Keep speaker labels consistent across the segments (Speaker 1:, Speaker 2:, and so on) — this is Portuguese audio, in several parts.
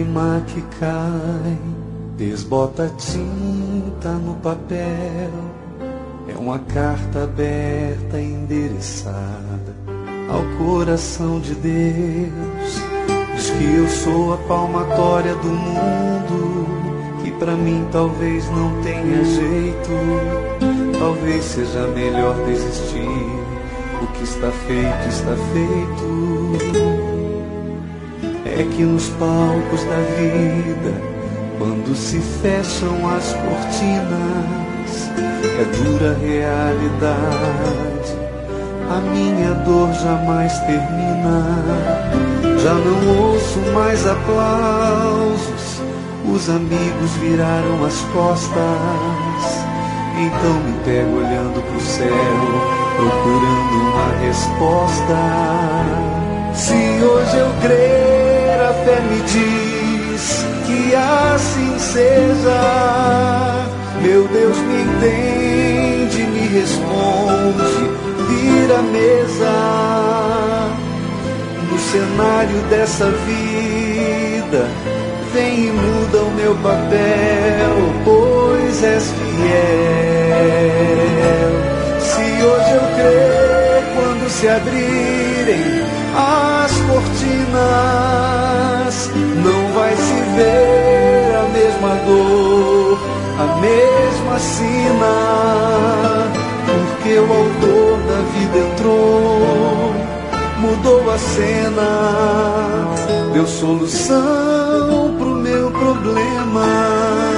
Speaker 1: lágrima que cai, desbota a tinta no papel. É uma carta aberta endereçada ao coração de Deus. Diz que eu sou a palmatória do mundo, que pra mim talvez não tenha jeito. Talvez seja melhor desistir. O que está feito, está feito. É que nos palcos da vida, quando se fecham as cortinas, é dura realidade. A minha dor jamais termina. Já não ouço mais aplausos, os amigos viraram as costas. Então me pego olhando pro céu, procurando uma resposta. Se hoje eu crer, a fé me diz que assim seja. Meu Deus me entende, me responde, vira a mesa. No cenário dessa vida, vem e muda o meu papel, pois és fiel. Se hoje eu crer, quando se abrirem as cortinas, não vai se ver a mesma dor, a mesma sina, porque o autor da vida entrou, mudou a cena, deu solução pro meu problema.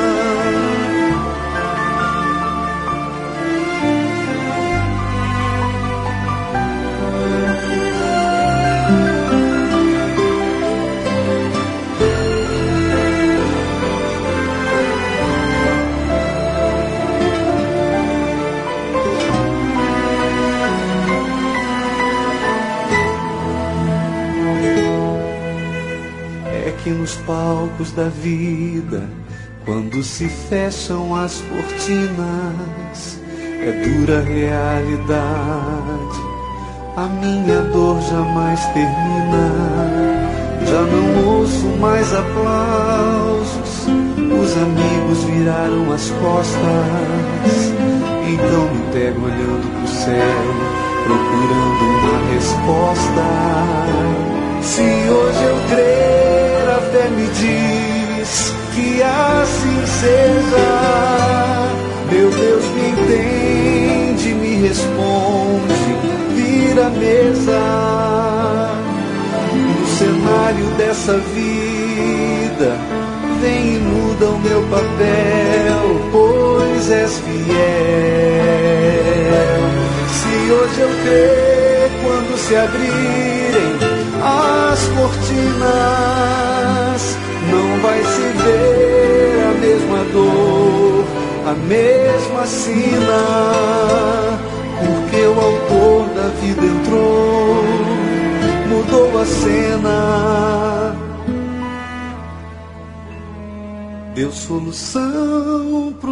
Speaker 1: Que nos palcos da vida, quando se fecham as cortinas, é dura realidade. A minha dor jamais termina. Já não ouço mais aplausos, os amigos viraram as costas. Então me pego olhando pro céu, procurando uma resposta. Se hoje eu crer, a fé me diz que assim seja. Meu Deus me entende, me responde, vira a mesa. No cenário dessa vida, vem e muda o meu papel, pois és fiel. Se hoje eu crer, quando se abrirem as cortinas, não vai se ver a mesma dor, a mesma sina, porque o autor da vida entrou, mudou a cena, deu solução pro